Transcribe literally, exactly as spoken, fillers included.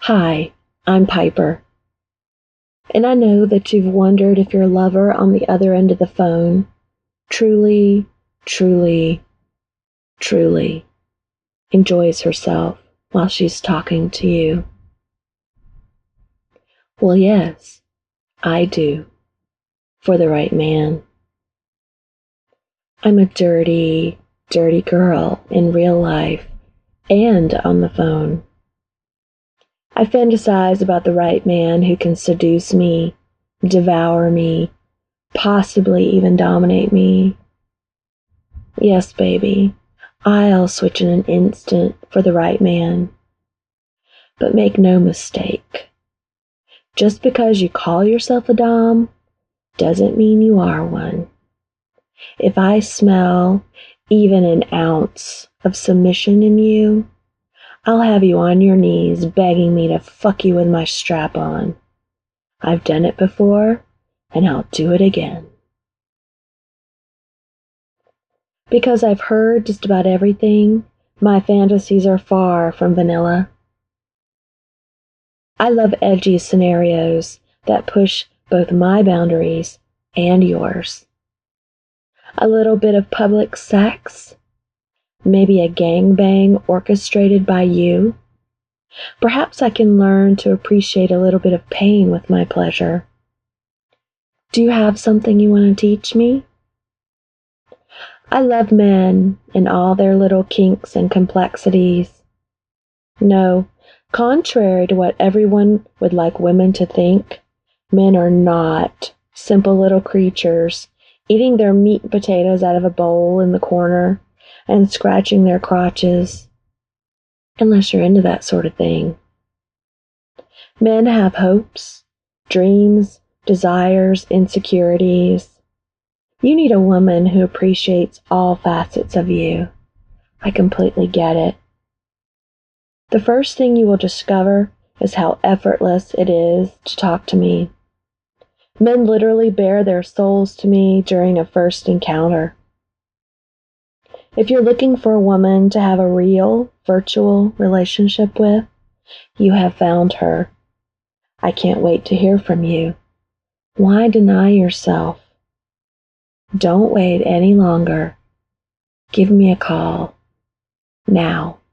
Hi, I'm Piper. And I know that you've wondered if your lover on the other end of the phone truly, truly, truly enjoys herself while she's talking to you. Well, yes, I do, for the right man. I'm a dirty, dirty girl in real life and on the phone. I fantasize about the right man who can seduce me, devour me, possibly even dominate me. Yes, baby, I'll switch in an instant for the right man. But make no mistake, just because you call yourself a dom doesn't mean you are one. If I smell even an ounce of submission in you, I'll have you on your knees begging me to fuck you with my strap on. I've done it before, and I'll do it again. Because I've heard just about everything, my fantasies are far from vanilla. I love edgy scenarios that push both my boundaries and yours. A little bit of public sex, maybe a gangbang orchestrated by you. Perhaps I can learn to appreciate a little bit of pain with my pleasure. Do you have something you want to teach me? I love men and all their little kinks and complexities. No, contrary to what everyone would like women to think, men are not simple little creatures eating their meat and potatoes out of a bowl in the corner and scratching their crotches, unless you're into that sort of thing. Men have hopes, dreams, desires, insecurities. You need a woman who appreciates all facets of you. I completely get it. The first thing you will discover is how effortless it is to talk to me. Men literally bare their souls to me during a first encounter. If you're looking for a woman to have a real, virtual relationship with, you have found her. I can't wait to hear from you. Why deny yourself? Don't wait any longer. Give me a call. Now.